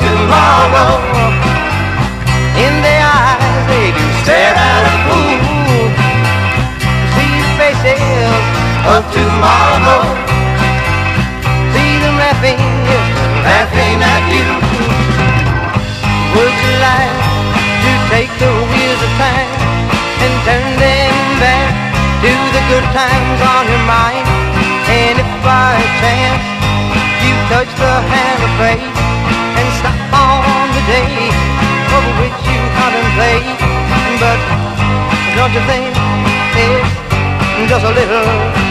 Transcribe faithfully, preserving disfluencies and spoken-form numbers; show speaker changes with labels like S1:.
S1: tomorrow. In their eyes they do stare at a fool. See the faces of tomorrow. See them laughing, yes, laughing at you. Would you like to take the wheels of time and turn them back to the good times on your mind? And if by chance you touch the hand of fate and stop on the day over which you contemplate, but don't you think it's just a little